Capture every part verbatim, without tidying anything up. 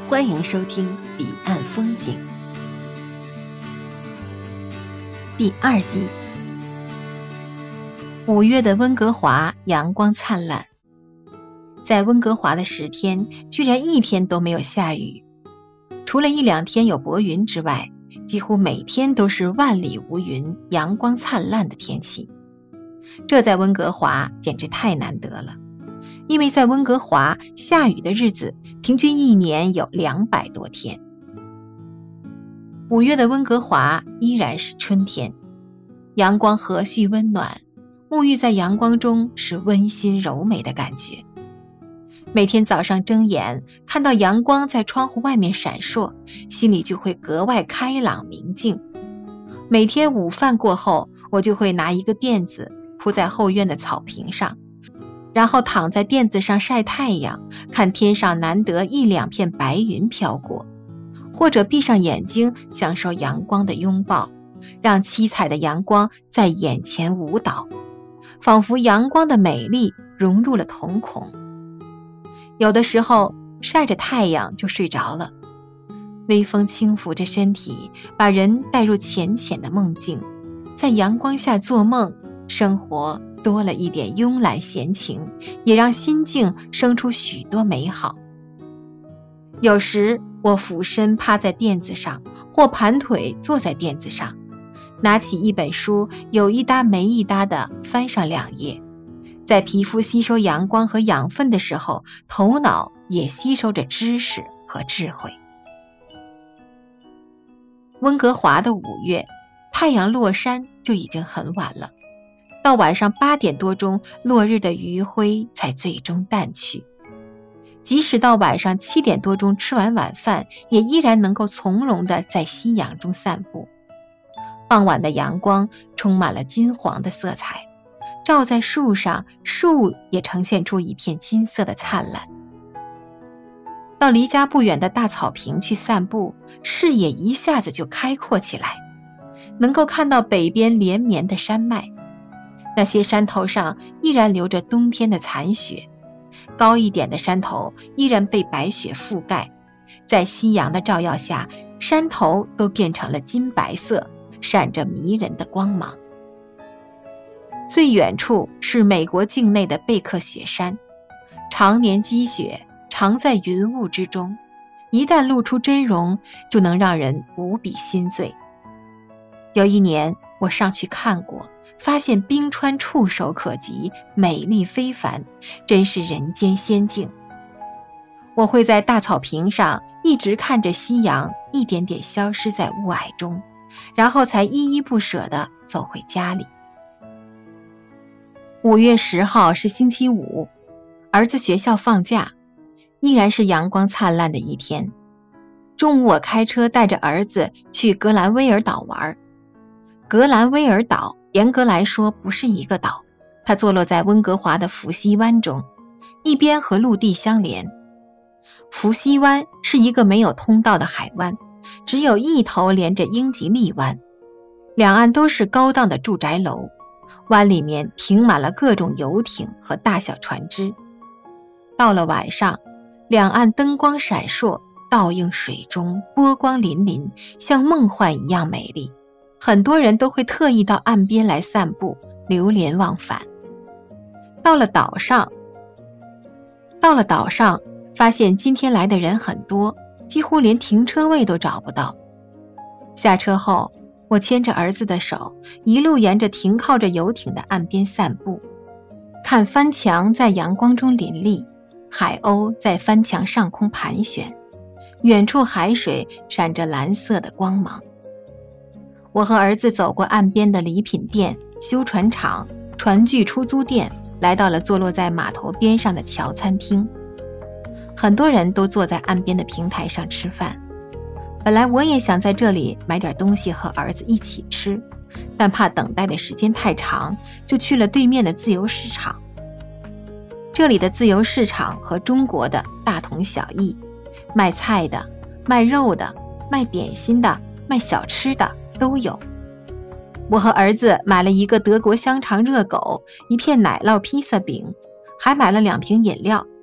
欢迎收听彼岸风景第二集。五月的温哥华阳光灿烂，在温哥华的十天居然一天都没有下雨，除了一两天有薄云之外，几乎每天都是万里无云阳光灿烂的天气。这在温哥华简直太难得了，因为在温哥华下雨的日子平均一年有两百多天。五月的温哥华依然是春天，阳光和煦温暖，沐浴在阳光中是温馨柔美的感觉。每天早上睁眼看到阳光在窗户外面闪烁，心里就会格外开朗明净。每天午饭过后，我就会拿一个垫子铺在后院的草坪上，然后躺在垫子上晒太阳，看天上难得一两片白云飘过，或者闭上眼睛享受阳光的拥抱，让七彩的阳光在眼前舞蹈，仿佛阳光的美丽融入了瞳孔。有的时候晒着太阳就睡着了，微风轻拂着身体，把人带入浅浅的梦境，在阳光下做梦，生活多了一点慵懒闲情，也让心境生出许多美好。有时我俯身趴在垫子上，或盘腿坐在垫子上，拿起一本书，有一搭没一搭地翻上两页。在皮肤吸收阳光和养分的时候，头脑也吸收着知识和智慧。温哥华的五月，太阳落山就已经很晚了，到晚上八点多钟，落日的余晖才最终淡去。即使到晚上七点多钟吃完晚饭，也依然能够从容地在夕阳中散步。傍晚的阳光充满了金黄的色彩，照在树上，树也呈现出一片金色的灿烂。到离家不远的大草坪去散步，视野一下子就开阔起来，能够看到北边连绵的山脉，那些山头上依然留着冬天的残雪，高一点的山头依然被白雪覆盖，在夕阳的照耀下，山头都变成了金白色，闪着迷人的光芒。最远处是美国境内的贝克雪山，常年积雪，藏在云雾之中，一旦露出真容，就能让人无比心醉。有一年我上去看过，发现冰川触手可及，美丽非凡，真是人间仙境。我会在大草坪上一直看着夕阳一点点消失在雾霭中，然后才依依不舍地走回家里。五月十号是星期五，儿子学校放假，依然是阳光灿烂的一天。中午我开车带着儿子去格兰威尔岛玩。格兰威尔岛严格来说不是一个岛，它坐落在温哥华的伏羲湾中，一边和陆地相连。伏羲湾是一个没有通道的海湾，只有一头连着英吉利湾，两岸都是高档的住宅楼，湾里面停满了各种游艇和大小船只。到了晚上，两岸灯光闪烁，倒映水中，波光粼粼，像梦幻一样美丽。很多人都会特意到岸边来散步，流连忘返。到了岛上，到了岛上，发现今天来的人很多，几乎连停车位都找不到。下车后，我牵着儿子的手，一路沿着停靠着游艇的岸边散步，看帆墙在阳光中林立，海鸥在帆墙上空盘旋，远处海水闪着蓝色的光芒。我和儿子走过岸边的礼品店、修船厂、船具出租店，来到了坐落在码头边上的桥餐厅。很多人都坐在岸边的平台上吃饭，本来我也想在这里买点东西和儿子一起吃，但怕等待的时间太长，就去了对面的自由市场。这里的自由市场和中国的大同小异，卖菜的、卖肉的、卖点心的、卖小吃的都有。我和儿子买了一个德国香肠热狗，一片奶酪披萨饼，还买了两瓶饮料，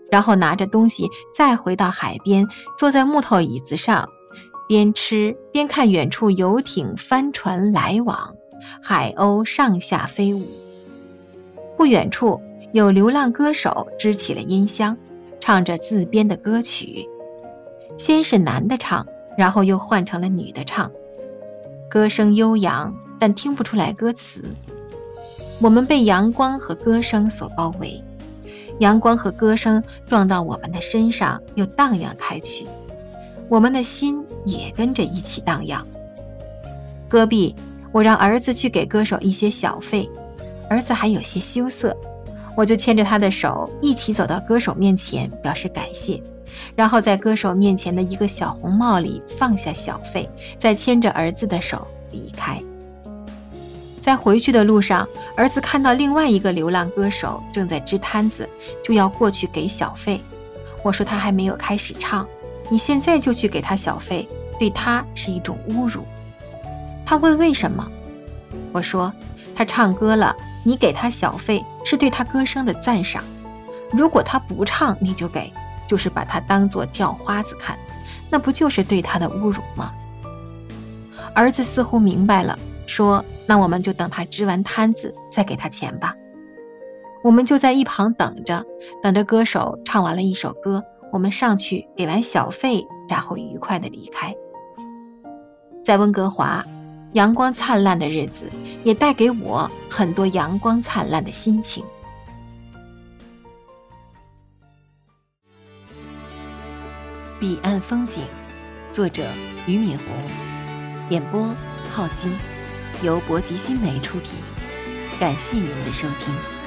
然后拿着东西再回到海边，坐在木头椅子上，边吃边看远处游艇帆船来往，海鸥上下飞舞。不远处有流浪歌手支起了音箱，唱着自编的歌曲，先是男的唱，然后又换成了女的唱，歌声悠扬，但听不出来歌词。我们被阳光和歌声所包围，阳光和歌声撞到我们的身上，又荡漾开去，我们的心也跟着一起荡漾。戈壁，我让儿子去给歌手一些小费，儿子还有些羞涩，我就牵着他的手一起走到歌手面前表示感谢，然后在歌手面前的一个小红帽里放下小费，再牵着儿子的手离开。在回去的路上，儿子看到另外一个流浪歌手正在支摊子，就要过去给小费。我说他还没有开始唱，你现在就去给他小费，对他是一种侮辱。他问为什么？我说他唱歌了，你给他小费是对他歌声的赞赏，如果他不唱你就给，就是把他当作叫花子看，那不就是对他的侮辱吗？儿子似乎明白了，说那我们就等他支完摊子再给他钱吧。我们就在一旁等着，等着歌手唱完了一首歌，我们上去给完小费，然后愉快地离开。在温哥华，阳光灿烂的日子也带给我很多阳光灿烂的心情。彼岸风景，作者俞敏洪，演播浩金，由博吉新媒出品。感谢您的收听。